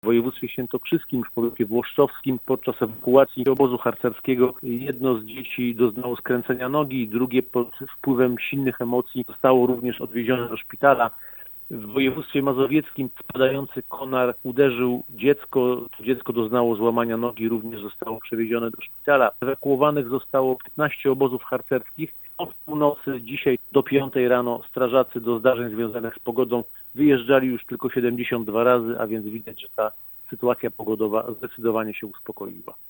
W województwie świętokrzyskim, w powiecie włoszczowskim, podczas ewakuacji obozu harcerskiego jedno z dzieci doznało skręcenia nogi, drugie pod wpływem silnych emocji zostało również odwiezione do szpitala. W województwie mazowieckim spadający konar uderzył dziecko. To dziecko doznało złamania nogi, również zostało przewiezione do szpitala. Ewakuowanych zostało 15 obozów harcerskich. Od północy dzisiaj do 5 rano strażacy do zdarzeń związanych z pogodą wyjeżdżali już tylko 72 razy, a więc widać, że ta sytuacja pogodowa zdecydowanie się uspokoiła.